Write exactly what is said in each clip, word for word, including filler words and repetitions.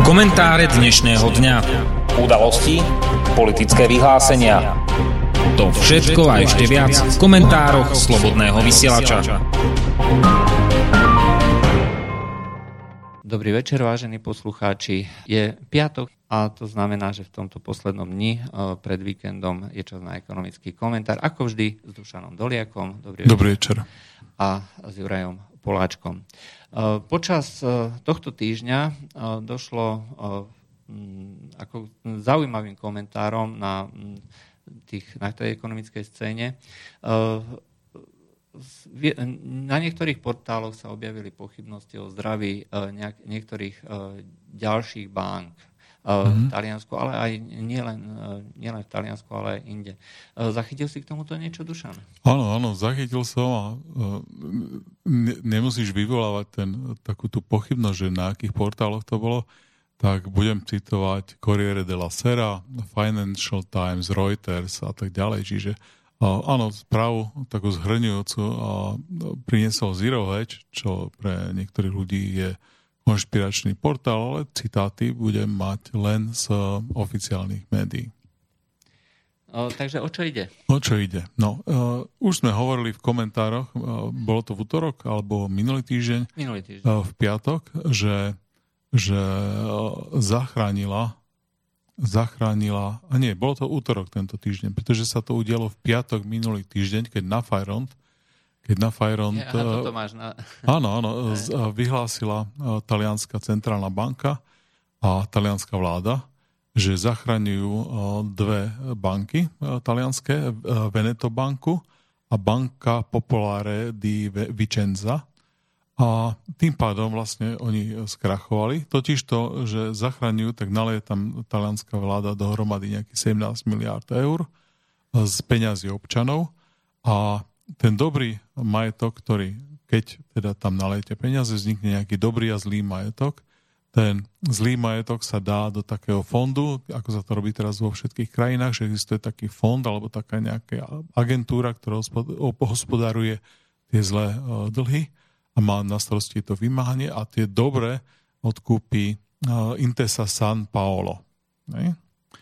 Komentáre dnešného dňa. Udalosti, politické vyhlásenia. To všetko a ešte viac v komentároch Slobodného vysielača. Dobrý večer, vážení poslucháči. Je piatok a to znamená, že v tomto poslednom dni pred víkendom je čas na ekonomický komentár. Ako vždy s Dušanom Doliakom. Dobrý večer. Dobrý večer. A s Jurajom Poláčkom. Počas tohto týždňa došlo ako zaujímavým komentárom na, tých, na tej ekonomickej scéne. Na niektorých portáloch sa objavili pochybnosti o zdraví nejak, niektorých ďalších bank v Taliansku, ale aj nielen nie len v Taliansku, ale aj inde. Zachytil si k tomuto niečo, Dušan? Áno, áno, zachytil som a ne, nemusíš vyvolávať ten, takú tú pochybnosť, že na akých portáloch to bolo, tak budem citovať Corriere della Sera, Financial Times, Reuters a tak ďalej. Čiže áno, správu takú zhrňujúcu priniesol Zero Hedge, čo pre niektorých ľudí je konšpiračný portál, ale citáty budem mať len z oficiálnych médií. O, takže o čo ide? O čo ide? No, uh, už sme hovorili v komentároch, uh, bolo to v utorok alebo minulý týždeň, minulý týždeň. Uh, v piatok, že, že uh, zachránila zachránila, a nie, bolo to útorok tento týždeň, pretože sa to udialo v piatok minulý týždeň, keď na Fajront Keď na Fajront... Ja, toto máš na... Áno, áno, vyhlásila talianská centrálna banka a talianská vláda, že zachraňujú dve banky talianské, Veneto banku a Banca Popolare di Vicenza. A tým pádom vlastne oni skrachovali. Totiž to, že zachraňujú, tak naleje tam talianská vláda dohromady nejakých sedemnásť miliárd eur z peňazí občanov a ten dobrý majetok, ktorý, keď teda tam nalejete peniaze, vznikne nejaký dobrý a zlý majetok. Ten zlý majetok sa dá do takého fondu, ako sa to robí teraz vo všetkých krajinách, že existuje taký fond alebo taká nejaká agentúra, ktorá hospodáruje tie zlé dlhy a má na starosti to vymáhanie a tie dobré odkúpi Intesa San Paolo. Ne?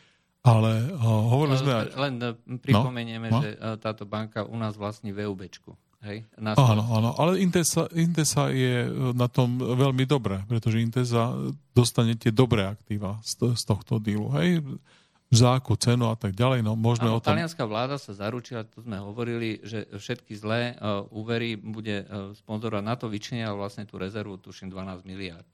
Ale uh, hovorili sme aj... Len pripomenieme, no, no. že táto banka u nás vlastní VUBčku. Hej? Áno, áno, ale Intesa, Intesa je na tom veľmi dobré, pretože Intesa dostane tie dobré aktíva z, z tohto dílu. Hej? Za akú cenu a tak ďalej. No, môžeme áno, o tom... Talianská vláda sa zaručila, to sme hovorili, že všetky zlé uh, úvery bude uh, sponzorovať, na to vyčenia vlastne tú rezervu, tuším, dvanásť miliárd.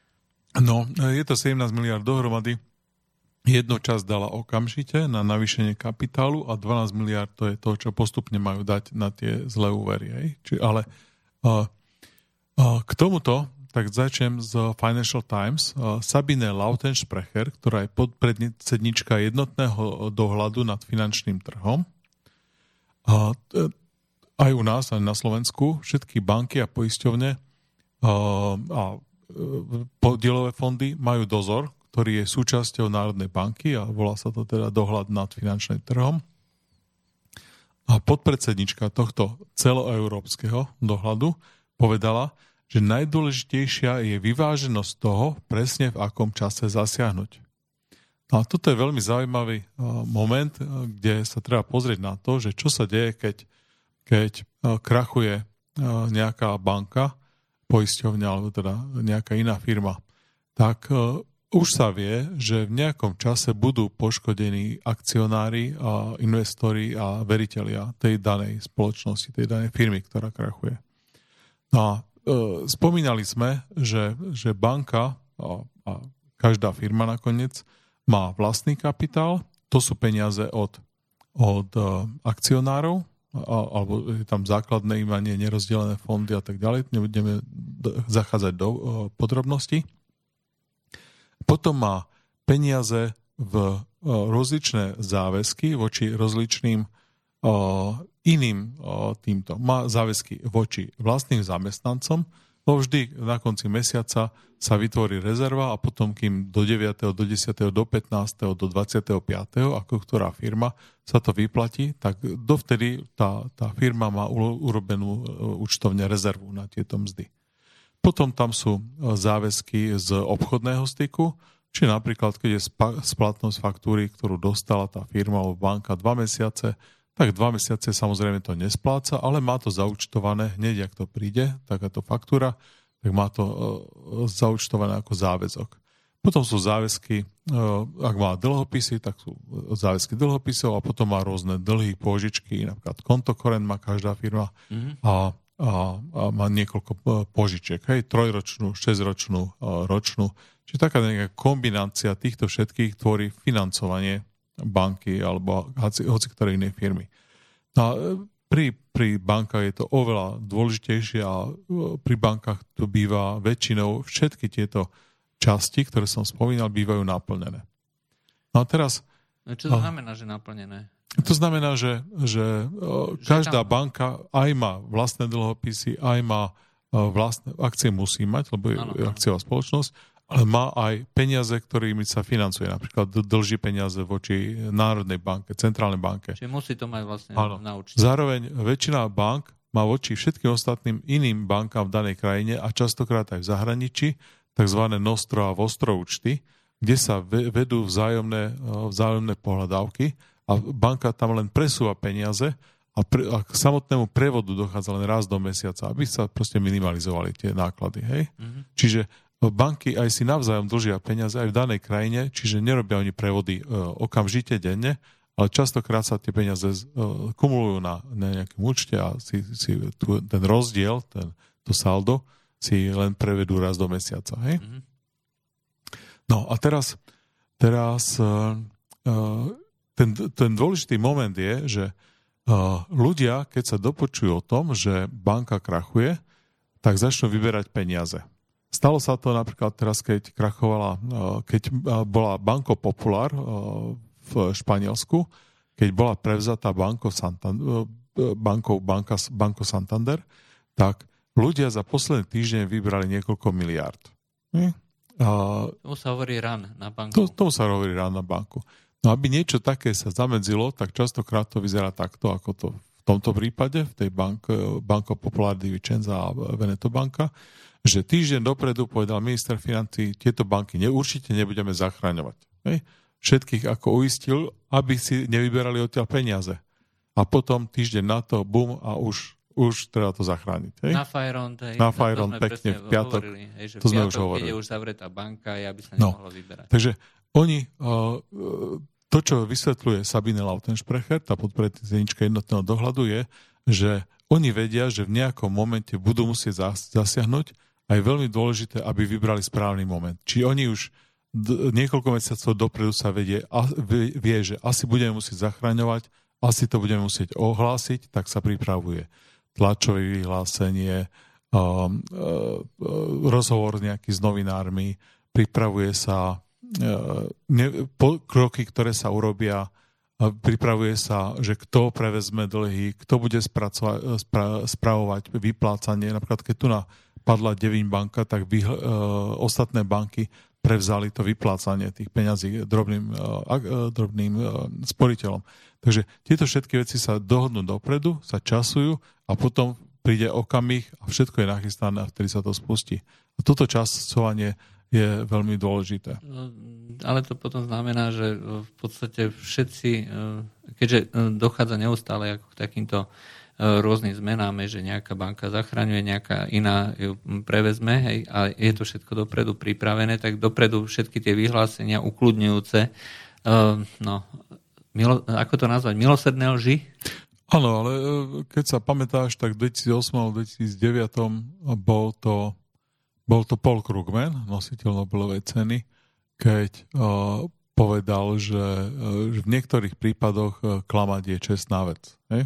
No, je to sedemnásť miliárd dohromady. Jednu časť dala okamžite na navýšenie kapitálu a dvanásť miliárd to je to, čo postupne majú dať na tie zlé úvery. Hej? Či, ale uh, uh, k tomuto tak začnem z Financial Times. Uh, Sabine Lautenschprecher, ktorá je podpredsednička jednotného dohľadu nad finančným trhom. Uh, aj u nás, aj na Slovensku, všetky banky a poisťovne uh, a uh, podielové fondy majú dozor, ktorý je súčasťou Národnej banky a volá sa to teda dohľad nad finančným trhom. A podpredsednička tohto celoeurópskeho dohľadu povedala, že najdôležitejšia je vyváženosť toho, presne v akom čase zasiahnuť. No a toto je veľmi zaujímavý moment, kde sa treba pozrieť na to, že čo sa deje, keď, keď krachuje nejaká banka, poisťovňa alebo teda nejaká iná firma. Tak už sa vie, že v nejakom čase budú poškodení akcionári, a investori a veritelia tej danej spoločnosti, tej danej firmy, ktorá krachuje. No a e, spomínali sme, že, že banka a, a každá firma nakoniec má vlastný kapitál, to sú peniaze od, od e, akcionárov, a, alebo je tam základné imanie, nerozdelené fondy a tak ďalej, nebudeme zachádzať do e, podrobností. Potom má peniaze v rozličné záväzky voči rozličným uh, iným uh, týmto. Má záväzky voči vlastným zamestnancom, no vždy na konci mesiaca sa vytvorí rezerva a potom, kým do deviateho, do desiateho, do pätnásteho, do dvadsiateho piateho ako ktorá firma sa to vyplatí, tak dovtedy tá, tá firma má urobenú účtovne rezervu na tieto mzdy. Potom tam sú záväzky z obchodného styku, Či napríklad, keď je splatnosť faktúry, ktorú dostala tá firma alebo banka dva mesiace, tak dva mesiace samozrejme to nespláca, ale má to zaúčtované hneď, ak to príde, takáto faktúra, tak má to zaúčtované ako záväzok. Potom sú záväzky, ak má dlhopisy, tak sú záväzky dlhopisov a potom má rôzne dlhy, pôžičky, napríklad kontokorent má každá firma mm-hmm. a, a, a má niekoľko pôžičiek, hej, trojročnú, šesťročnú, ročnú. Čiže taká nejaká kombinácia týchto všetkých tvorí financovanie banky alebo hoci ktorej inej firmy. No a pri, pri bankách je to oveľa dôležitejšie a pri bankách to býva väčšinou všetky tieto časti, ktoré som spomínal, bývajú naplnené. No a teraz... Čo to znamená, že naplnené? To znamená, že, že, že každá tam... banka aj má vlastné dlhopisy, aj má vlastné akcie, musí mať, lebo je ano, akciová spoločnosť, ale má aj peniaze, ktorými sa financuje. Napríklad dlží peniaze voči Národnej banke, Centrálnej banke. Čiže musí to mať vlastne ano. naučiť. Zároveň väčšina bank má voči všetkým ostatným iným bankám v danej krajine a častokrát aj v zahraničí tzv. Nostro a vostro účty, kde sa vedú vzájomné, vzájomné pohľadávky a banka tam len presúva peniaze a, pre, a k samotnému prevodu dochádza len raz do mesiaca, aby sa proste minimalizovali tie náklady. Hej? Mm-hmm. Čiže banky aj si navzájom dlžia peniaze aj v danej krajine, čiže nerobia oni prevody okamžite, denne, ale častokrát sa tie peniaze kumulujú na, na nejakom účte a si, si tu, ten rozdiel, ten, to saldo, si len prevedú raz do mesiaca. Hej? Mm-hmm. No a teraz, teraz uh, uh, ten, ten dôležitý moment je, že uh, ľudia, keď sa dopočujú o tom, že banka krachuje, tak začnú vyberať peniaze. Stalo sa to napríklad teraz, keď krachovala, uh, keď bola Banco Popular uh, v Španielsku, keď bola prevzatá Banco Santander, uh, bankou banka, Banco Santander, tak ľudia za posledný týždeň vybrali niekoľko miliárd. Hm? A tomu sa hovorí run na banku. To, tomu sa hovorí run na banku. No aby niečo také sa zamedzilo, tak častokrát to vyzerá takto, ako to v tomto prípade, v tej bank, Banco Popular di Vicenza a Veneto banka, že týždeň dopredu povedal minister financií, tieto banky ne, určite nebudeme zachraňovať. Hej? Všetkých ako uistil, aby si nevyberali odtiaľ peniaze. A potom týždeň na to, bum, a už už treba to zachrániť. Hej? Na Fajron, hej, na Fajron pekne v piatok. Hovorili, hej, že to v sme piatok, už hovorili. keď je už zavretá banka, aby sa no. nemohlo vyberať. Takže oni, uh, to, čo vysvetľuje Sabine Lautenschprecher, tá podpredsednička jednotného dohľadu, je, že oni vedia, že v nejakom momente budú musieť zasiahnuť a je veľmi dôležité, aby vybrali správny moment. Či oni už d- niekoľko mesiacov dopredu sa vedie, a, vie, vie, že asi budeme musieť zachraňovať, asi to budeme musieť ohlásiť, tak sa pripravuje tlačové vyhlásenie, um, uh, rozhovor nejaký s novinármi, pripravuje sa uh, ne, po, kroky, ktoré sa urobia, uh, pripravuje sa, že kto prevezme dlhy, kto bude spracovať, spra, spravovať vyplácanie. Napríklad, keď tu napadla Devin banka, tak vy, uh, ostatné banky prevzali to vyplácanie tých peňazí drobným, uh, drobným uh, sporiteľom. Takže tieto všetky veci sa dohodnú dopredu, sa časujú a potom príde okamih a všetko je nachystané a vtedy sa to spustí. A toto časovanie je veľmi dôležité. No, ale to potom znamená, že v podstate všetci, keďže dochádza neustále ako k takýmto rôznym zmenám, že nejaká banka zachraňuje, nejaká iná ju prevezme, hej, a je to všetko dopredu pripravené, tak dopredu všetky tie vyhlásenia ukludňujúce, no, milo, ako to nazvať, milosrdné lži? Áno, ale keď sa pamätáš, tak v dvetisícosem alebo dvetisícdeväť bol to, bol to Paul Krugman, nositeľ Nobelovej ceny, keď uh, povedal, že, uh, že v niektorých prípadoch uh, klamať je čestná vec. Hej?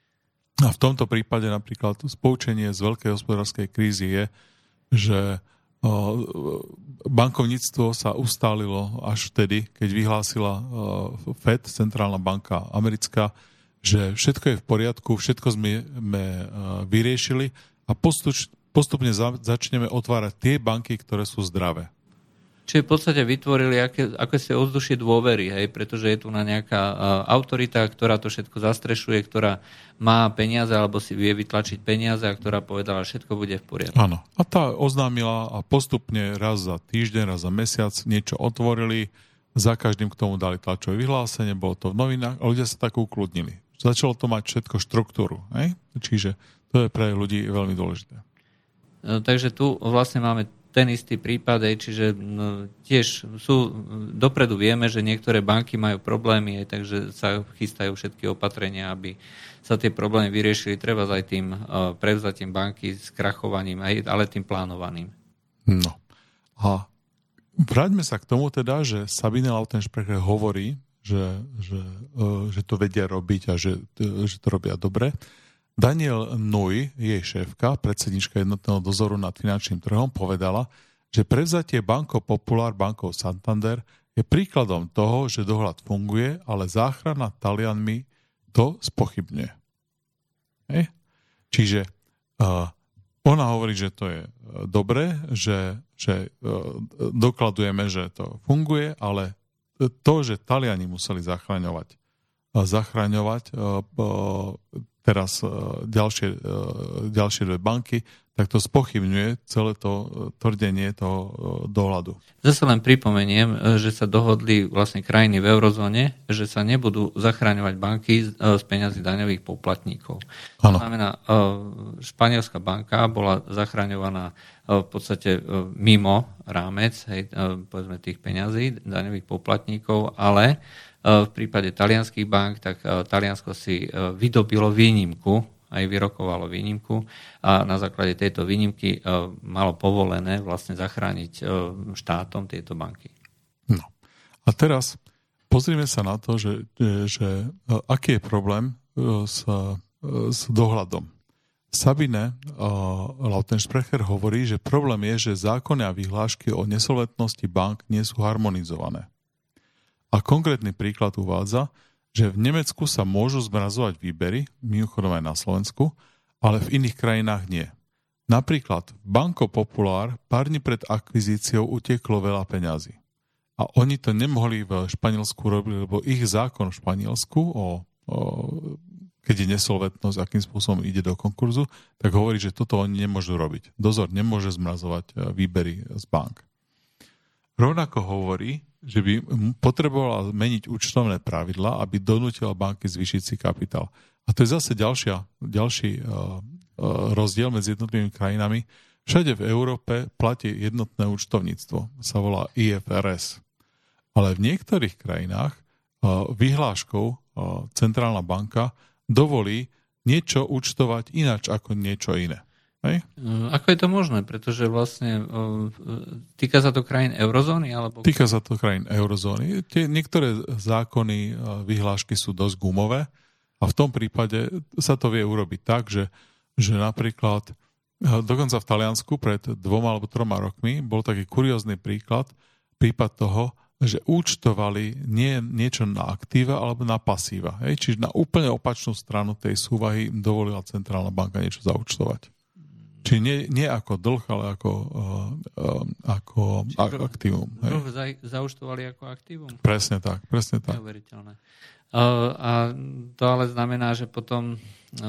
A v tomto prípade napríklad poučenie z veľkej hospodárskej krízy je, že uh, bankovníctvo sa ustálilo až vtedy, keď vyhlásila uh, Fed, centrálna banka americká, že všetko je v poriadku, všetko sme, sme vyriešili a postuč, postupne za, začneme otvárať tie banky, ktoré sú zdravé. Čiže v podstate vytvorili aké, aké ovzdušie dôvery, hej, pretože je tu na nejaká uh, autorita, ktorá to všetko zastrešuje, ktorá má peniaze alebo si vie vytlačiť peniaze a ktorá povedala, všetko bude v poriadku. Áno. A tá oznámila a postupne raz za týždeň, raz za mesiac niečo otvorili, za každým k tomu dali tlačové vyhlásenie, bolo to v novinách a ľudia sa tak ukludnili. Začalo to mať všetko štruktúru, hej? Čiže to je pre ľudí veľmi dôležité. Uh, takže tu vlastne máme ten istý prípad, čiže no, tiež sú, dopredu vieme, že niektoré banky majú problémy, takže sa chystajú všetky opatrenia, aby sa tie problémy vyriešili, treba aj tým uh, prevzatím banky s krachovaním, ale tým plánovaným. No a vráťme sa k tomu teda, že Sabine Lautenschläger hovorí, že, že, uh, že to vedia robiť a že, že to robia dobre. Daniel Nui, jej šéfka, predsednička jednotného dozoru nad finančným trhom, povedala, že prevzatie Banco Popular Bankou Santander je príkladom toho, že dohľad funguje, ale záchrana Talianmi to spochybňuje. Hej? Čiže uh, ona hovorí, že to je dobré, že, že uh, dokladujeme, že to funguje, ale to, že Taliani museli zachraňovať, uh, zachraňovať uh, uh, teraz ďalšie, ďalšie dve banky, tak to spochybňuje celé to tvrdenie toho dohľadu. Zase len pripomeniem, že sa dohodli vlastne krajiny v eurozóne, že sa nebudú zachraňovať banky z peňazí daňových poplatníkov. To znamená, španielská banka bola zachraňovaná v podstate mimo rámec, hej, povedzme tých peňazí daňových poplatníkov, ale v prípade talianských bank, tak Taliansko si vydobilo výnimku, aj vyrokovalo výnimku a na základe tejto výnimky malo povolené vlastne zachrániť štátom tieto banky. No. A teraz pozrime sa na to, že, že aký je problém s, s dohľadom. Sabine Lautenschläger hovorí, že problém je, že zákony a vyhlášky o nesolventnosti bank nie sú harmonizované. A konkrétny príklad uvádza, že v Nemecku sa môžu zmrazovať výbery, mimochodom aj na Slovensku, ale v iných krajinách nie. Napríklad Banco Popular pár dní pred akvizíciou utieklo veľa peňazí. A oni to nemohli v Španielsku robiť, lebo ich zákon v Španielsku, o, o, keď je nesolventnosť, akým spôsobom ide do konkurzu, tak hovorí, že toto oni nemôžu robiť. Dozor nemôže zmrazovať výbery z bank. Rovnako hovorí, že by potrebovala meniť účtovné pravidlá, aby donútila banky zvýšiť si kapitál. A to je zase ďalšia, ďalší uh, uh, rozdiel medzi jednotlivými krajinami. Všade v Európe platí jednotné účtovníctvo. Sa volá í ef er es. Ale v niektorých krajinách uh, vyhláškou uh, centrálna banka dovolí niečo účtovať ináč ako niečo iné. Hej? Ako je to možné? Pretože vlastne týka sa to krajín eurozóny? Alebo... Týka sa to krajín eurozóny. Tie niektoré zákony, vyhlášky sú dosť gumové a v tom prípade sa to vie urobiť tak, že, že napríklad dokonca v Taliansku pred dvoma alebo troma rokmi bol taký kuriózny príklad, prípad toho, že účtovali nie niečo na aktíva alebo na pasíva. Hej? Čiže na úplne opačnú stranu tej súvahy dovolila centrálna banka niečo zaúčtovať. Čiže nie, nie ako dlh, ale ako, uh, uh, ako a- aktívum. Dlh za, zaučtovali ako aktívum? Presne tak, presne tak. Neuveriteľné. Uh, a to ale znamená, že potom uh,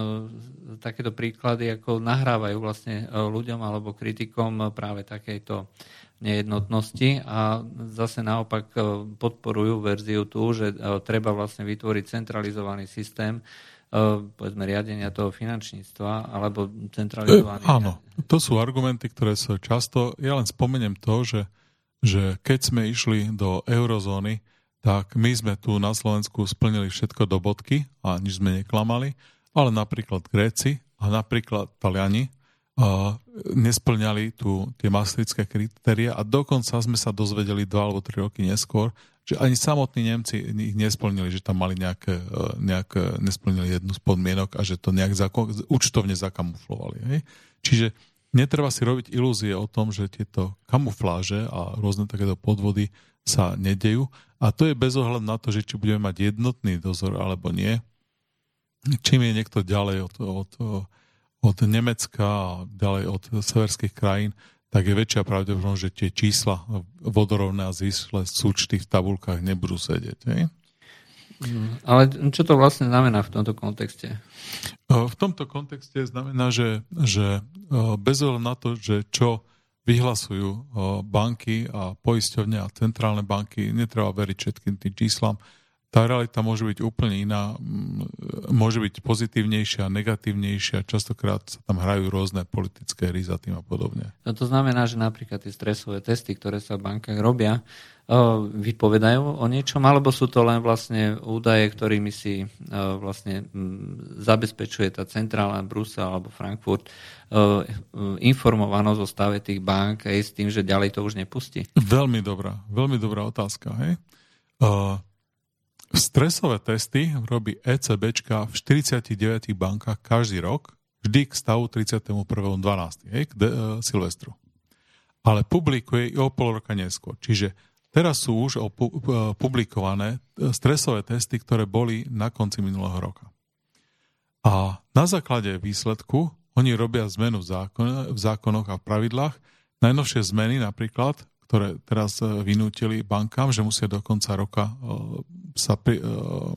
takéto príklady ako nahrávajú vlastne uh, ľuďom alebo kritikom práve takejto nejednotnosti a zase naopak uh, podporujú verziu tú, že uh, treba vlastne vytvoriť centralizovaný systém povedzme riadenia toho finančníctva alebo centralizovaný. E, áno, to sú argumenty, ktoré sa často, ja len spomeniem to, že, že keď sme išli do eurozóny, tak my sme tu na Slovensku splnili všetko do bodky a nič sme neklamali, ale napríklad Gréci a napríklad Taliani uh, nesplňali tu tie maastrichtské kritéria a dokonca sme sa dozvedeli dva alebo tri roky neskôr, že ani samotní Nemci ich nesplnili, že tam mali nejaké, nejaké nesplnili jednu z podmienok a že to nejak zako, účtovne zakamuflovali. Hej? Čiže netreba si robiť ilúzie o tom, že tieto kamufláže a rôzne takéto podvody sa nedejú. A to je bez ohľadu na to, že či budeme mať jednotný dozor alebo nie. Čím je niekto ďalej od, od, od Nemecka a ďalej od severských krajín, tak je väčšia pravdepodobnosť, že tie čísla vodorovné a zvyšlé súčty v tabulkách nebudú sedieť. Hej? Ale čo to vlastne znamená v tomto kontexte? V tomto kontexte znamená, že, že bez ohľadu na to, že čo vyhlasujú banky a poisťovne a centrálne banky, netreba veriť všetkým tým číslam. Tá realita môže byť úplne iná, môže byť pozitívnejšia, negatívnejšia, častokrát sa tam hrajú rôzne politické hry za tým a podobne. No to znamená, že napríklad tie stresové testy, ktoré sa v bankách robia, vypovedajú o niečom, alebo sú to len vlastne údaje, ktorými si vlastne zabezpečuje tá centrálna Brusel alebo Frankfurt informovanosť o stave tých bank aj s tým, že ďalej to už nepustí? Veľmi dobrá, veľmi dobrá otázka. Hej? Uh... Stresové testy robí ECBčka v štyridsiatich deviatich bankách každý rok, vždy k stavu tridsiateho prvého decembra, hej, k de, uh, Silvestru. Ale publikuje i o pol roka neskôr. Čiže teraz sú už opu- uh, publikované stresové testy, ktoré boli na konci minulého roka. A na základe výsledku oni robia zmenu v, zákon- v zákonoch a v pravidlách. Najnovšie zmeny napríklad, ktoré teraz vynútili bankám, že musia do konca roka uh, sa pri, uh, uh,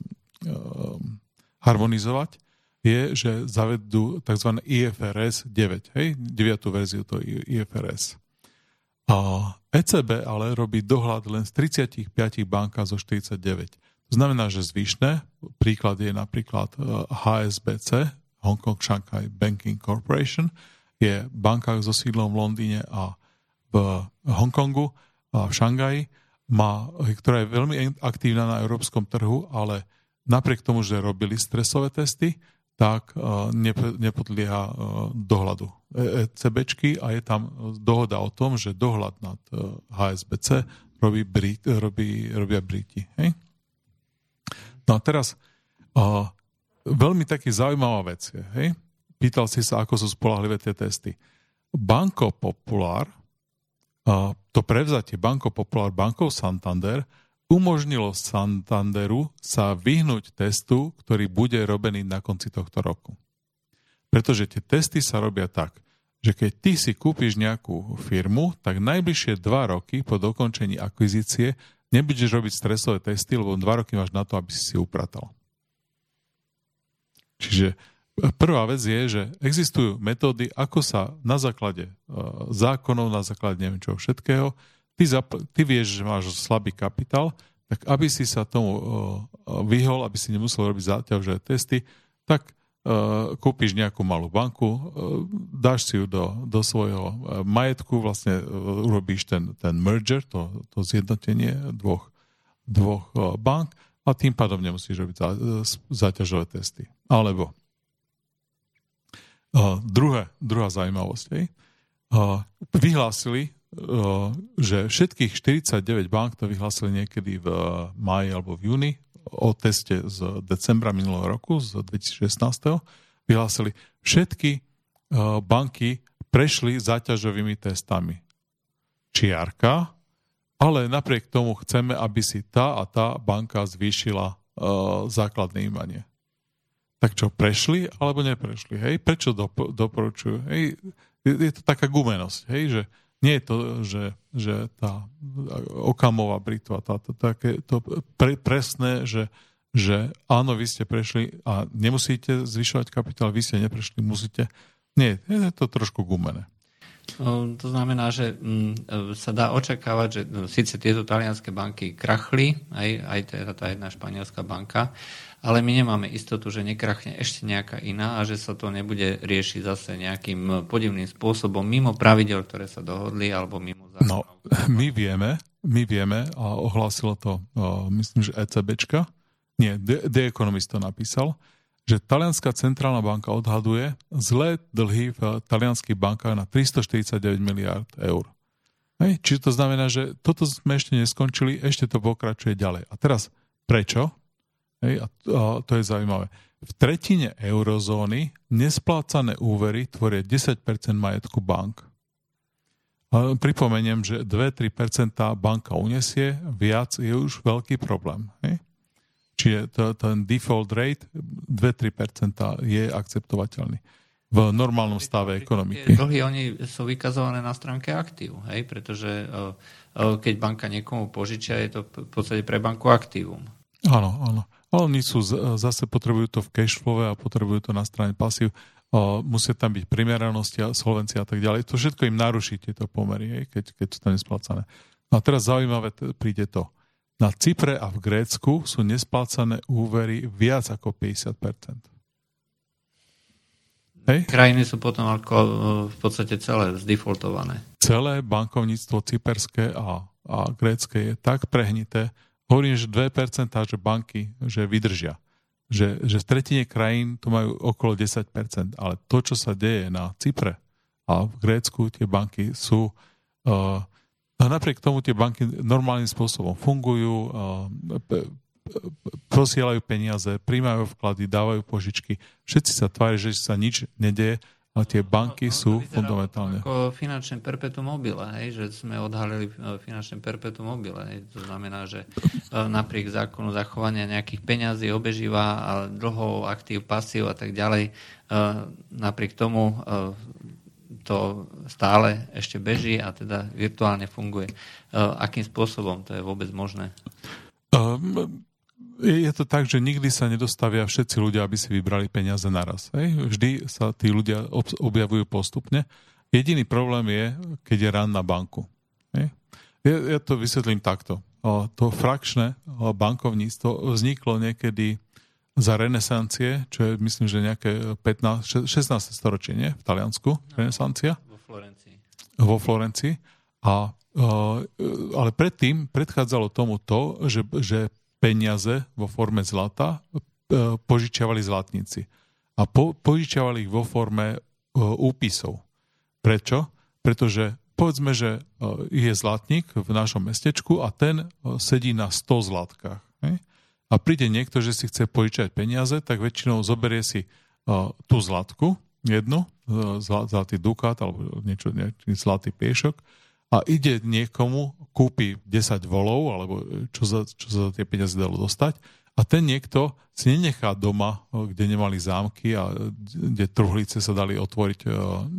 harmonizovať, je, že zavedú tzv. í ef er es deväť, hej, deviatú verziu to í ef er es. A é cé bé ale robí dohľad len z tridsaťpäť bankách zo štyridsaťdeväť. To znamená, že zvyšné, príklad je napríklad há es bé cé, Hong Kong Shanghai Banking Corporation, je banka so sídlom v Londýne a v Hongkongu a v Šangaji, má, ktorá je veľmi aktívna na európskom trhu, ale napriek tomu, že robili stresové testy, tak nepodlieha dohľadu ECBčky a je tam dohoda o tom, že dohľad nad há es bé cé robí Brit, robí, robia Briti. Hej? No a teraz veľmi taký zaujímavá vec je, hej? Pýtal si sa, ako sú spoľahlivé tie testy. Banco Popular, to prevzatie Banco Popular bankou Santander umožnilo Santanderu sa vyhnúť testu, ktorý bude robený na konci tohto roku. Pretože tie testy sa robia tak, že keď ty si kúpiš nejakú firmu, tak najbližšie dva roky po dokončení akvizície nebudeš robiť stresové testy, lebo dva roky máš na to, aby si si upratal. Čiže prvá vec je, že existujú metódy, ako sa na základe uh, zákonov, na základe neviem čoho všetkého, ty, zapl- ty vieš, že máš slabý kapitál, tak aby si sa tomu uh, vyhol, aby si nemusel robiť záťažové testy, tak uh, kúpiš nejakú malú banku, uh, dáš si ju do, do svojho uh, majetku, vlastne uh, urobíš ten, ten merger, to, to zjednotenie dvoch, dvoch uh, bank a tým pádom nemusíš robiť zá, uh, záťažové testy. Alebo Uh, druhé, druhá zaujímavosť. Uh, vyhlásili, uh, že všetkých štyridsaťdeväť bank to vyhlásili niekedy v uh, máji alebo v júni o teste z decembra minulého roku, z dvetisícšestnásť. Vyhlásili, všetky uh, banky prešli záťažovými testami. Čiarka, ale napriek tomu chceme, aby si tá a tá banka zvýšila uh, základné imanie. Tak čo, prešli alebo neprešli? Hej? Prečo dop- doporučujú? Hej? Je, je to taká gumenosť, hej? Že nie je to, že, že tá Okamová britva, tá, to, také, to pre, presné, že, že áno, vy ste prešli a nemusíte zvyšovať kapitál, vy ste neprešli, musíte. Nie, je to trošku gumené. To znamená, že sa dá očakávať, že síce tieto talianske banky krachli, aj, aj teda tá jedna španielská banka, ale my nemáme istotu, že nekrachne ešte nejaká iná a že sa to nebude riešiť zase nejakým podivným spôsobom mimo pravidel, ktoré sa dohodli, alebo mimo zákonov. No, my vieme, my vieme a ohlásilo to, myslím, že ECBčka, nie, The Economist to napísal, že talianská centrálna banka odhaduje zlé dlhy v talianských bankách na tristoštyridsaťdeväť miliárd eur. Hej? Čiže to znamená, že toto sme ešte neskončili, ešte to pokračuje ďalej. A teraz prečo? Hej? A to je zaujímavé. V tretine eurozóny nesplácané úvery tvoria desať percent majetku bank. A pripomeniem, že dva až tri percentá banka unesie, viac je už veľký problém. Hej? Čiže to, ten default rate dva až tri percentá je akceptovateľný. V v normálnom stave ekonomiky. Tie dlhy oni sú vykazované na stránke aktív, hej? Pretože keď banka niekomu požičia, je to v podstate pre banku aktívum. Áno, áno. Ale oni sú, zase potrebujú to v cashflowe a potrebujú to na strane pasív. Musia tam byť primeranosti a solvencia a tak ďalej. To všetko im naruší tieto pomery, hej? Keď, keď sú tam nesplácané. No a teraz zaujímavé príde to. Na Cypre a v Grécku sú nesplácané úvery viac ako päťdesiat percent. Hej? Krajiny sú potom ako v podstate celé zdefaultované. Celé bankovníctvo cyperské a, a grécke je tak prehnité. Hovorím, že dve percentá, že banky že vydržia. Že, že v tretine krajín to majú okolo desať percent. Ale to, čo sa deje na Cypre a v Grécku, tie banky sú... Uh, no napriek tomu tie banky normálnym spôsobom fungujú, uh, posielajú peniaze, príjmajú vklady, dávajú požičky. Všetci sa tvária, že sa nič nedeje, ale tie banky no, no, sú fundamentálne. Ako finančné perpetuum mobile, hej, že sme odhalili finančné perpetuum mobile. Hej. To znamená, že napriek zákonu zachovania nejakých peňazí, obežíva dlhov, aktív, pasív a tak ďalej, napriek tomu to stále ešte beží a teda virtuálne funguje. Akým spôsobom to je vôbec možné? Um, Je to tak, že nikdy sa nedostavia všetci ľudia, aby si vybrali peniaze naraz. Hej? Vždy sa tí ľudia objavujú postupne. Jediný problém je, keď je rán na banku. Hej? Ja, ja to vysvetlím takto. O, to frakčné bankovníctvo vzniklo niekedy za renesancie, čo je myslím, že nejaké pätnáste, šestnáste storočie, nie? V Taliansku. Renesancia. Vo Florencii. Vo Florencii. A, o, ale predtým predchádzalo tomu to, že, že peniaze vo forme zlata požičiavali zlatníci. A po, požičiavali ich vo forme uh, úpisov. Prečo? Pretože povedzme, že uh, je zlatník v našom mestečku a ten uh, sedí na sto zlatkách. Hej? A príde niekto, že si chce požičať peniaze, tak väčšinou zoberie si uh, tú zlatku, jednu, uh, zlatý dukát alebo niečo, nejaký zlatý piešok a ide niekomu, kúpi desať volov, alebo čo za, čo za tie peniaze dalo dostať, a ten niekto si nenechá doma, kde nemali zámky a kde truhlice sa dali otvoriť uh,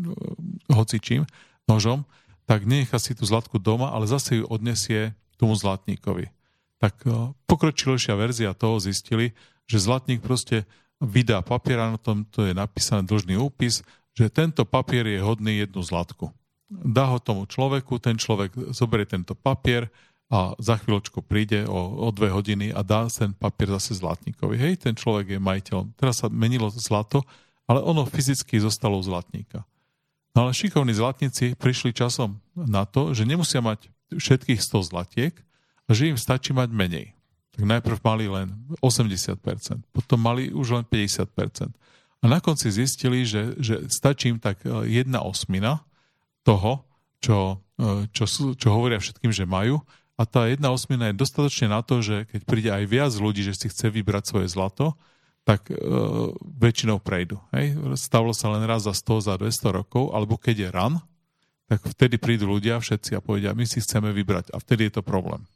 hocičím nožom, tak nenechá si tú zlatku doma, ale zase ju odnesie tomu zlatníkovi. Tak uh, pokročilejšia verzia toho zistili, že zlatník proste vydá papier, na tom to je napísané dlžný úpis, že tento papier je hodný jednu zlatku. Dá ho tomu človeku, ten človek zoberie tento papier a za chvíľočku príde o, o dve hodiny a dá ten papier zase zlatníkovi. Hej, ten človek je majiteľom. Teraz sa menilo zlato, ale ono fyzicky zostalo u zlatníka. No ale šikovní zlatníci prišli časom na to, že nemusia mať všetkých sto zlatiek a že im stačí mať menej. Tak najprv mali len osemdesiat percent, potom mali už len päťdesiat percent. A na konci zistili, že, že stačí im tak jedna osmina toho, čo, čo, čo hovoria všetkým, že majú. A tá jedna osmina je dostatočne na to, že keď príde aj viac ľudí, že si chce vybrať svoje zlato, tak e, väčšinou prejdú. Hej? Stavilo sa len raz za sto, za dvesto rokov, alebo keď je ran, tak vtedy prídu ľudia všetci a povedia, my si chceme vybrať. A vtedy je to problém.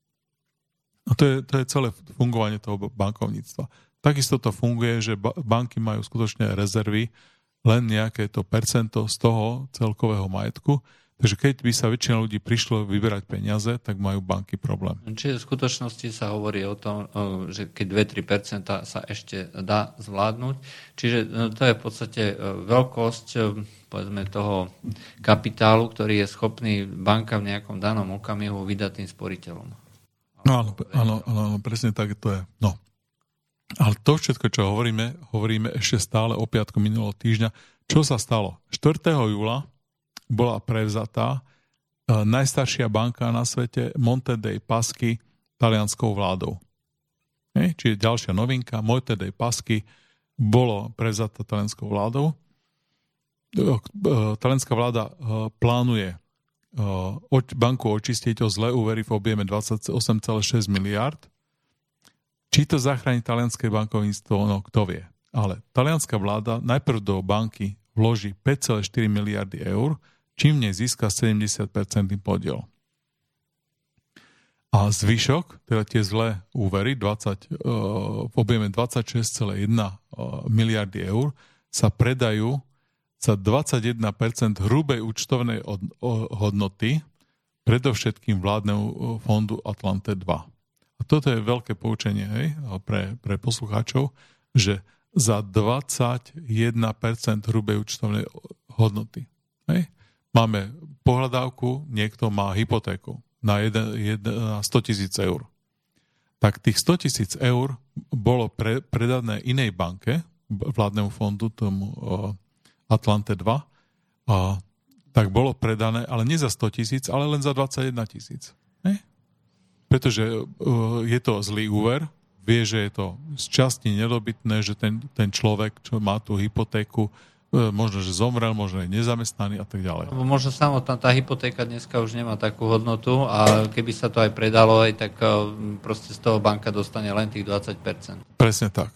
A to je, to je celé fungovanie toho bankovníctva. Takisto to funguje, že banky majú skutočne rezervy, len nejaké to percento z toho celkového majetku. Takže keď by sa väčšina ľudí prišlo vyberať peniaze, tak majú banky problém. Čiže v skutočnosti sa hovorí o tom, že keď dva až tri percentá sa ešte dá zvládnuť. Čiže to je v podstate veľkosť povedzme toho kapitálu, ktorý je schopný banka v nejakom danom okamihu vydať tým sporiteľom. Áno, áno, áno, presne tak to je. No. Ale to všetko, čo hovoríme, hovoríme ešte stále o piatku minulého týždňa. Čo sa stalo? štvrtého júla bola prevzatá uh, najstaršia banka na svete Monte dei Paschi talianskou vládou. Hej? Čiže ďalšia novinka, Monte dei Paschi bolo prevzatá talianskou vládou. Uh, uh, talianská vláda uh, plánuje uh, oč- banku očistiť o zlé úvery v objeme dvadsaťosem celá šesť miliárd. Či to zachráni talianské bankovníctvo, no kto vie. Ale talianská vláda najprv do banky vloží päť celá štyri miliardy eur, čím nej získa sedemdesiat percent podiel. A zvyšok, teda tie zlé úvery, dvadsať, v objeme dvadsaťšesť celá jedna miliardy eur, sa predajú za dvadsaťjeden percent hrubej účtovnej hodnoty, predovšetkým vládneho fondu Atlante dva. A toto je veľké poučenie, hej, pre, pre poslucháčov, že za dvadsaťjeden percent hrubej účtovnej hodnoty. Hej. Máme pohľadávku, niekto má hypotéku na, na sto tisíc eur. Tak tých sto tisíc eur bolo pre, predané inej banke, vládnemu fondu, tomu uh, Atlante dva, a tak bolo predané, ale nie za sto tisíc, ale len za dvadsaťjeden tisíc. Hej. Pretože uh, je to zlý úver, vie, že je to z časti nedobytné, že ten, ten človek, čo má tú hypotéku, možno, že zomrel, možno je nezamestnaný a tak ďalej. Možno samotná tá hypotéka dneska už nemá takú hodnotu a keby sa to aj predalo, aj tak proste z toho banka dostane len tých dvadsať percent. Presne tak.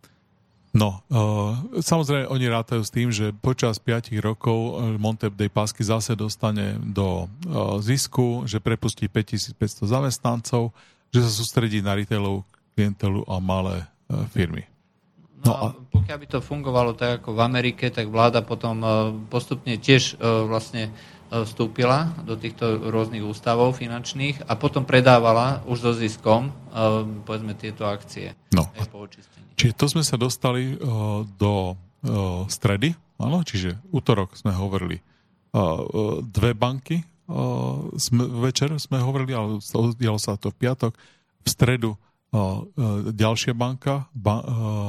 No, e, samozrejme, oni rátajú s tým, že počas piatich rokov Monte dei Paschi zase dostane do e, zisku, že prepustí päťtisícpäťsto zamestnancov, že sa sústredí na retailovú klientelu a malé e, firmy. No a pokiaľ by to fungovalo tak ako v Amerike, tak vláda potom e, postupne tiež e, vlastne e, vstúpila do týchto rôznych ústavov finančných a potom predávala už so ziskom, e, povedzme, tieto akcie. No. Čiže to sme sa dostali uh, do uh, stredy, áno, čiže útorok sme hovorili uh, dve banky, uh, sme, večer sme hovorili, ale dialo sa to v piatok, v stredu uh, uh, ďalšia banka, ba, uh, uh,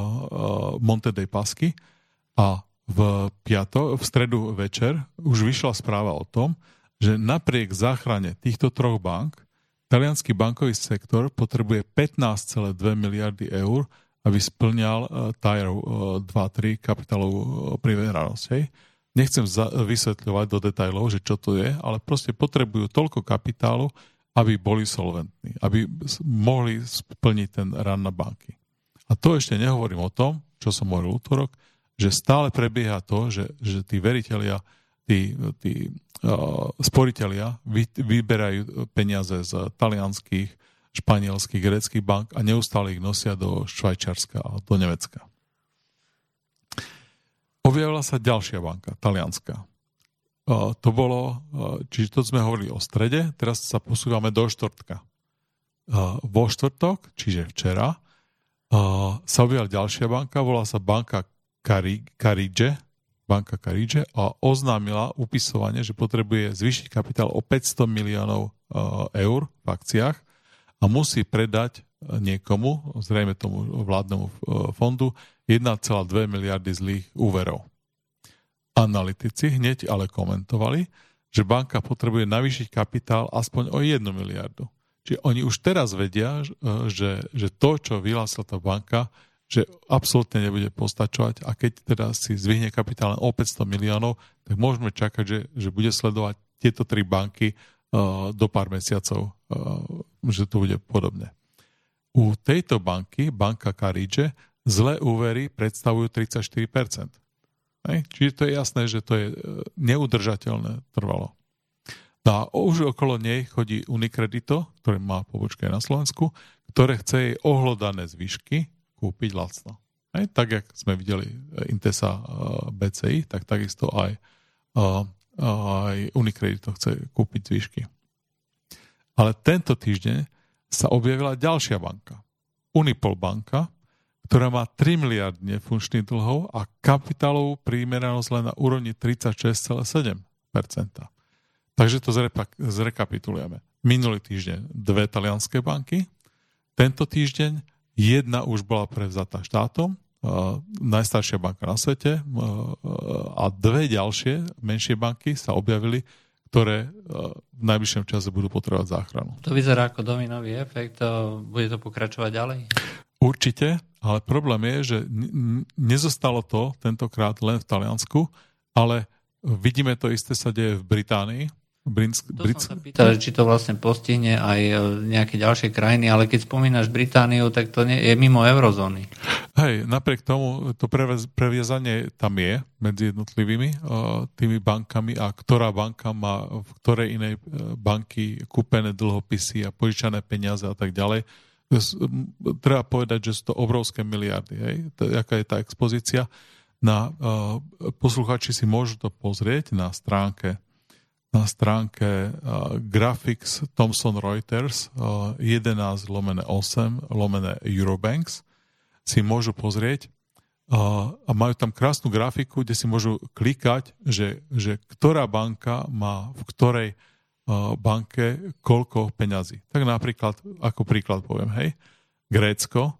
Monte dei Paschi, a v piatok, v stredu večer už vyšla správa o tom, že napriek záchrane týchto troch bank taliansky bankový sektor potrebuje pätnásť celé dve miliardy eur, aby splňal uh, Tier uh, dva tri kapitálovú uh, primeranosť. Hej. Nechcem za- vysvetľovať do detailov, že čo to je, ale proste potrebujú toľko kapitálu, aby boli solventní, aby mohli splniť ten run na banky. A to ešte nehovorím o tom, čo som hovoril útorok, že stále prebieha to, že, že tí veritelia, tí, tí uh, sporitelia vy, vyberajú peniaze z talianských, španielských, gréckych bank a neustále ich nosia do Švajčiarska a do Nemecka. Objavila sa ďalšia banka, talianská. Uh, to bolo, uh, čiže to sme hovorili o strede, teraz sa posúvame do štvrtka. Uh, vo štvrtok, čiže včera, uh, sa objavila ďalšia banka, volá sa banka Carige, banka Carige, a oznámila upisovanie, že potrebuje zvýšiť kapitál o päťsto miliónov uh, eur v akciách a musí predať niekomu, zrejme tomu vládnemu fondu, jeden celá dva miliardy zlých úverov. Analytici hneď ale komentovali, že banka potrebuje navýšiť kapitál aspoň o jednu miliardu. Čiže oni už teraz vedia, že, že to, čo vyhlásila tá banka, že absolútne nebude postačovať, a keď teda si zvihne kapitál o päťsto miliónov, tak môžeme čakať, že, že bude sledovať tieto tri banky uh, do pár mesiacov, uh, že to bude podobne. U tejto banky, banka Carige, zlé úvery predstavujú tridsaťštyri percent. Hej? Čiže to je jasné, že to je neudržateľné trvalo. No a už okolo nej chodí Unicredito, ktoré má pobočky aj na Slovensku, ktoré chce jej ohlodané zvyšky kúpiť lacno. Hej? Tak, jak sme videli Intesa bé cé í, tak takisto aj, aj Unicredito chce kúpiť zvyšky. Ale tento týždeň sa objavila ďalšia banka. Unipol banka, ktorá má tri miliardy nefunkčných dlhov a kapitálovú primeranosť len na úrovni tridsaťšesť celá sedem percent. Takže to zrepa- zrekapitulujeme. Minulý týždeň dve talianské banky, tento týždeň jedna už bola prevzatá štátom, uh, najstaršia banka na svete, uh, a dve ďalšie menšie banky sa objavili, ktoré uh, v najbližšom čase budú potrebovať záchranu. To vyzerá ako dominový efekt, bude to pokračovať ďalej? Určite, ale problém je, že n- nezostalo to tentokrát len v Taliansku, ale vidíme to isté sa deje v Británii. Brinsk, to Britsk... som sa pýtal, či to vlastne postihne aj nejaké ďalšie krajiny, ale keď spomínaš Britániu, tak to nie, je mimo eurozóny. Hej, napriek tomu to previazanie tam je medzi jednotlivými uh, tými bankami, a ktorá banka má v ktorej inej banky kúpené dlhopisy a požičané peniaze a tak ďalej. Treba povedať, že sú to obrovské miliardy. Hej? To, aká je tá expozícia. Na, posluchači si môžu to pozrieť na stránke na stránke Graphics Thomson Reuters jedenásť lomené osem lomené Eurobanks si môžu pozrieť a majú tam krásnu grafiku, kde si môžu klikať, že, že ktorá banka má v ktorej banke koľko peňazí. Tak napríklad, ako príklad poviem, hej, Grécko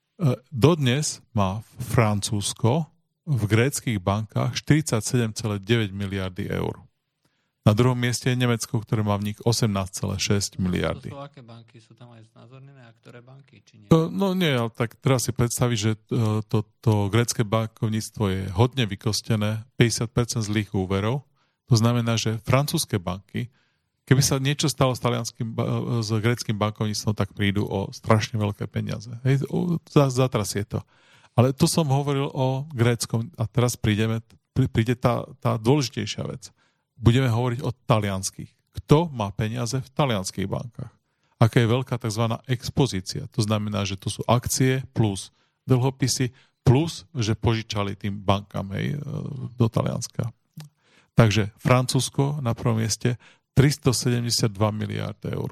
dodnes má Francúzsko v gréckych bankách štyridsaťsedem celá deväť miliardy eur. Na druhom mieste je Nemecko, ktoré má v nich osemnásť celá šesť miliardy. To sú aké banky? Sú tam aj znázornené? A ktoré banky? Či nie? No nie, ale tak teraz si predstaviť, že to, to grécke bankovníctvo je hodne vykostené, päťdesiat percent zlých úverov. To znamená, že francúzske banky, keby sa niečo stalo s, talianským, s gréckym bankovníctvom, tak prídu o strašne veľké peniaze. Hej, zatrasie to. Ale tu som hovoril o gréckom a teraz prídeme, príde tá, tá dôležitejšia vec. Budeme hovoriť o talianských. Kto má peniaze v talianských bankách? Aká je veľká tzv. Expozícia. To znamená, že to sú akcie plus dlhopisy plus, že požičali tým bankám, hej, do Talianska. Takže Francúzsko na prvom mieste tristosedemdesiatdva miliárd eur.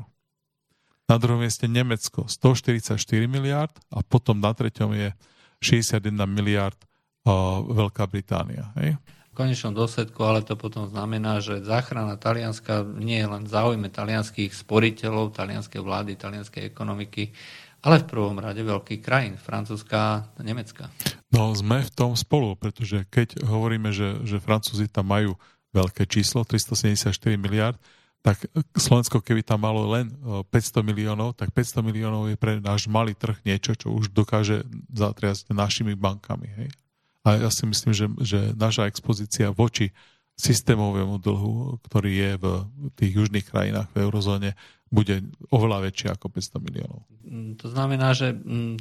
Na druhom mieste Nemecko stoštyridsaťštyri miliárd a potom na treťom je šesťdesiatjeden miliárd uh, Veľká Británia. Hej? V konečnom dôsledku ale to potom znamená, že záchrana Talianska nie je len v záujme talianských sporiteľov, talianskej vlády, talianskej ekonomiky, ale v prvom rade veľkých krajín, Francúzska a Nemecka. No sme v tom spolu, pretože keď hovoríme, že, že Francúzi tam majú veľké číslo, tristosedemdesiatštyri miliárd, tak Slovensko, keby tam malo len päťsto miliónov, tak päťsto miliónov je pre náš malý trh niečo, čo už dokáže zatriasť našimi bankami. Hej? A ja si myslím, že, že naša expozícia voči systémovému dlhu, ktorý je v tých južných krajinách v eurozóne, bude oveľa väčšia ako päťsto miliónov. To znamená, že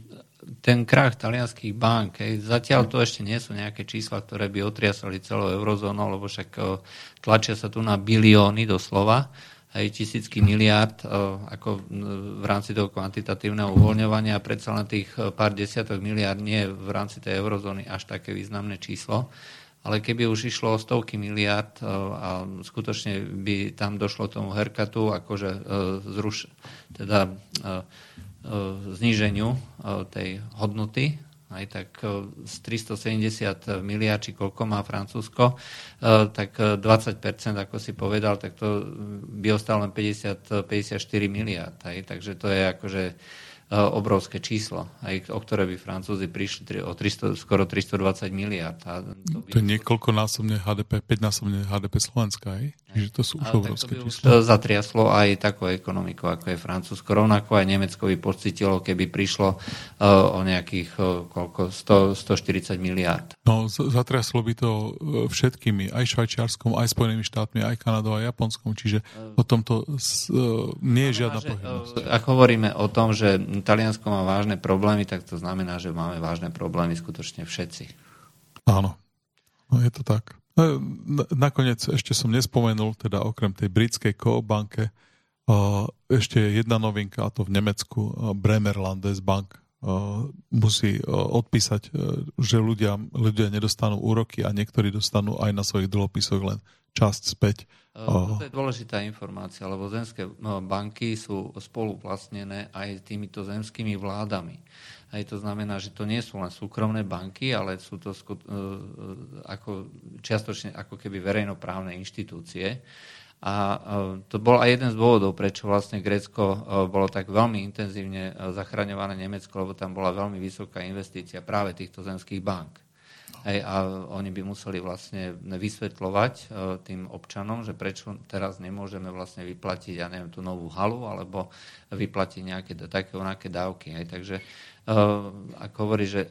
ten krach talianských bank, hej, zatiaľ to ešte nie sú nejaké čísla, ktoré by otriasali celou eurozónou, lebo však tlačia sa tu na bilióny doslova, aj tisícky miliárd ako v rámci toho kvantitatívneho uvoľňovania a predsa len tých pár desiatok miliárd nie je v rámci tej eurozóny až také významné číslo. Ale keby už išlo o stovky miliárd a skutočne by tam došlo tomu herkatu, akože zruš, teda zníženiu tej hodnoty, aj tak z tristosedemdesiat miliárd, či koľko má Francúzsko, tak dvadsať percent, ako si povedal, tak to by ostalo len päťdesiat, päťdesiatštyri miliárd. Aj, takže to je akože obrovské číslo, aj o ktoré by Francúzi prišli o tristo, skoro tristodvadsať miliárd. A to, by... to je niekoľkonásobne há dé pé, päťnásobne há dé pé Slovenska, aj? Čiže to sú už ale obrovské to číslo. To zatriaslo aj takú ekonomiku, ako je Francúzsko. Rovnako aj Nemecko by pocítilo, keby prišlo uh, o nejakých uh, koľko, sto, stoštyridsať miliárd. No, zatriaslo by to všetkými, aj Švajčiarskom, aj Spojenými štátmi, aj Kanadou, aj Japonskom, čiže uh, o tomto uh, nie je žiadna pochybnosť. Uh, ak hovoríme o tom, že Taliansko má vážne problémy, tak to znamená, že máme vážne problémy skutočne všetci. Áno, no je to tak. Nakoniec ešte som nespomenul, teda okrem tej britskej Coop banke, ešte jedna novinka, a to v Nemecku, Bremer Landesbank musí odpísať, že ľudia, ľudia nedostanú úroky a niektorí dostanú aj na svojich dlhopisoch len časť späť. To je dôležitá informácia, lebo zemské banky sú spoluvlastnené aj týmito zemskými vládami. Aj to znamená, že to nie sú len súkromné banky, ale sú to ako, čiastočne ako keby verejnoprávne inštitúcie. A to bol aj jeden z dôvodov, prečo vlastne Grécko bolo tak veľmi intenzívne zachraňované Nemecko, lebo tam bola veľmi vysoká investícia práve týchto zemských bank. Hej, a oni by museli vlastne vysvetľovať tým občanom, že prečo teraz nemôžeme vlastne vyplatiť, ja neviem, tú novú halu, alebo vyplatiť nejaké také onaké dávky. Hej. Takže ako hovorí, že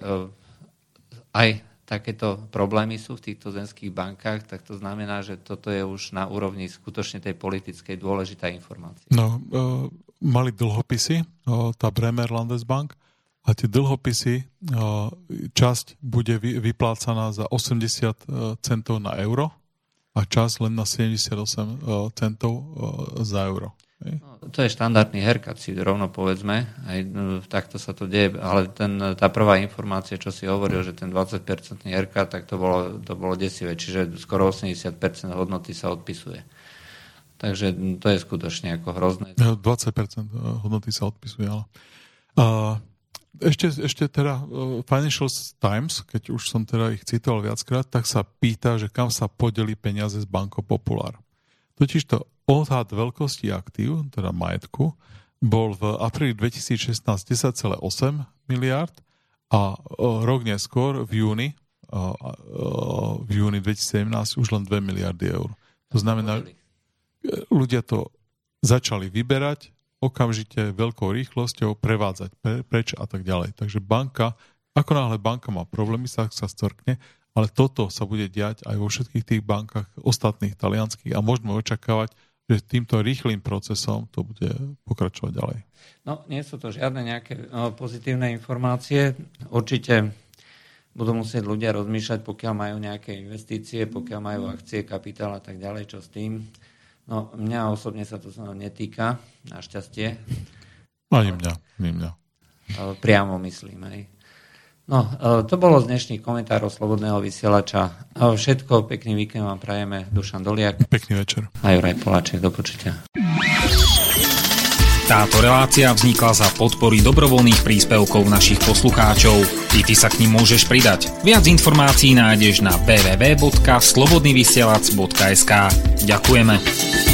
aj takéto problémy sú v týchto zemských bankách, tak to znamená, že toto je už na úrovni skutočne tej politickej dôležitá informácia. No, mali dlhopisy, tá Bremer Landesbank, a tie dlhopisy, časť bude vyplácaná za osemdesiat centov na euro a časť len na sedemdesiatosem centov za euro. No, to je štandardný haircut, si rovno povedzme, aj takto sa to deje, ale ten, tá prvá informácia, čo si hovoril, že ten dvadsať percent haircut, tak to bolo, to bolo desivé, čiže skoro osemdesiat percent hodnoty sa odpisuje. Takže to je skutočne ako hrozné. dvadsať percent hodnoty sa odpisuje, ale... Uh, ešte, ešte teda uh, Financial Times, keď už som teda ich citoval viackrát, tak sa pýta, že kam sa podeli peniaze z Banco Popular. Totižto odhad veľkosti aktív, teda majetku, bol v apríli dvetisícšestnásť desať celá osem miliárd a rok neskôr v júni, v júni dvetisícsedemnásť už len dve miliardy eur. To znamená, ľudia to začali vyberať okamžite veľkou rýchlosťou, prevádzať preč a tak ďalej. Takže banka, ako náhle banka má problémy, sa sa storkne, ale toto sa bude diať aj vo všetkých tých bankách ostatných talianských a môžeme očakávať, že týmto rýchlým procesom to bude pokračovať ďalej. No, nie sú to žiadne nejaké no, pozitívne informácie. Určite budú musieť ľudia rozmýšľať, pokiaľ majú nejaké investície, pokiaľ majú akcie, kapitál a tak ďalej, čo s tým. No, mňa osobne sa to netýka, našťastie. Ani mňa, ani mňa. Priamo myslím, hej. No, to bolo z dnešných komentárov Slobodného vysielača. Všetko, pekný víkend vám prajeme. Dušan Doliak. Pekný večer. A Juraj Poláček. Do počutia. Táto relácia vznikla za podpory dobrovoľných príspevkov našich poslucháčov. I ty sa k nim môžeš pridať. Viac informácií nájdeš na w w w bodka slobodnyvysielac bodka es ka. Ďakujeme.